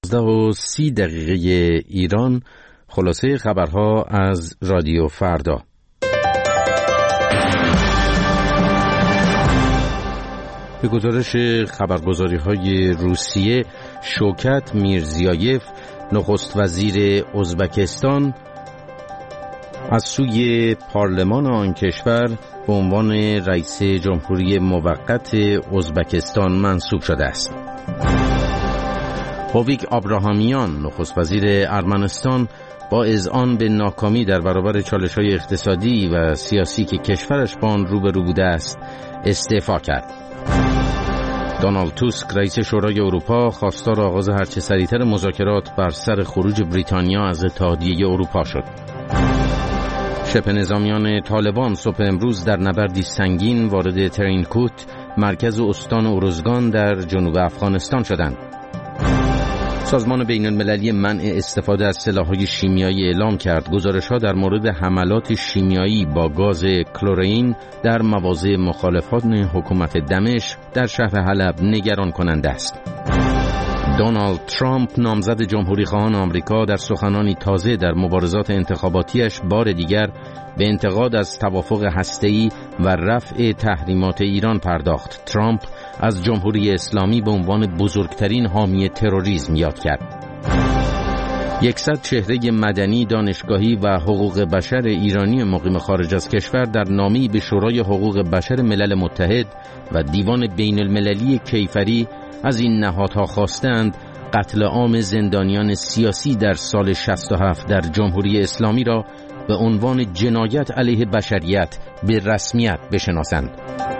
30 ایران. خلاصه خبرها از رادیو فردا. به گزارش خبرگزاری‌های روسیه، شوکت میرزیایف نخست وزیر ازبکستان از سوی پارلمان آن کشور به عنوان رئیس جمهوری موقت ازبکستان منصوب شده است. هویک آبراهامیان نخست وزیر ارمنستان با اذعان به ناکامی در برابر چالش‌های اقتصادی و سیاسی که کشورش با آن روبرو بوده است استعفا کرد. دونالد توسک رئیس شورای اروپا خواستار آغاز هرچه سریعتر مذاکرات بر سر خروج بریتانیا از اتحادیه اروپا شد. شبه نظامیان طالبان صبح امروز در نبردی سنگین وارد ترینکوت، مرکز استان اروزگان در جنوب افغانستان شدند. سازمان بین المللی منع استفاده از سلاح‌های شیمیایی اعلام کرد. گزارش‌ها در مورد حملات شیمیایی با گاز کلورئین در مواضع مخالفان حکومت دمشق در شهر حلب نگران کننده است. دونالد ترامپ نامزد جمهوری‌خواهان آمریکا در سخنانی تازه در مبارزات انتخاباتیش بار دیگر به انتقاد از توافق هسته‌ای و رفع تحریمات ایران پرداخت. ترامپ از جمهوری اسلامی به عنوان بزرگترین حامی تروریسم یاد کرد. 100 چهره مدنی، دانشگاهی و حقوق بشر ایرانی مقیم خارج از کشور در نامه‌ای به شورای حقوق بشر ملل متحد و دیوان بین المللی کیفری از این نهادها خواستند قتل عام زندانیان سیاسی در سال 67 در جمهوری اسلامی را به عنوان جنایت علیه بشریت به رسمیت بشناسند.